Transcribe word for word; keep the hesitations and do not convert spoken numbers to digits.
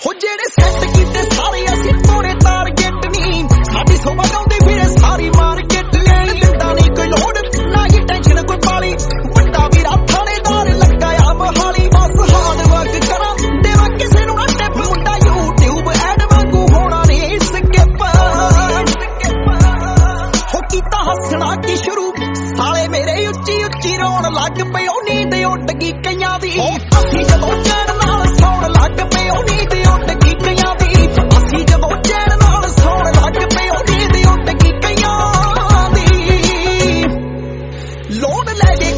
हो जेड़े सेट कीते सारे असीं तोड़े टारगेट नी साडी सोभा गाउंदे फिरे सारी मार्केट लेण दिंदा नहीं कोई लोड़ ना ही टेंशन कोई पाली वड्डा वीरा थाणेदार लगाया मोहाली बस हार्ड वर्क करा देवा किसे नूं ना टिप मुंडा यूट्यूब ऐड वांगू होना नहीं स्किप हो कीता हसना की शुरू साले मेरे उच्ची उच्ची रोण लग पे ओ नींद उड़ गई कईयां दी असीं जदों चैन नाल सौण लग पे ओ नींद उड़ गई कईयां दी असीं जदों चैन नाल सौण लग पे ओ नींद उड़ गई कईयां दी लोड ले के